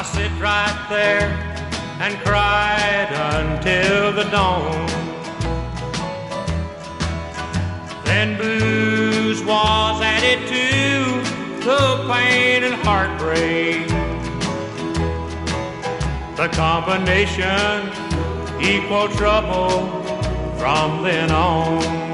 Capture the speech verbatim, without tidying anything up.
I sit right there and cried until the dawn. Then booze was added to the pain and heartbreak. The combination equal trouble from then on.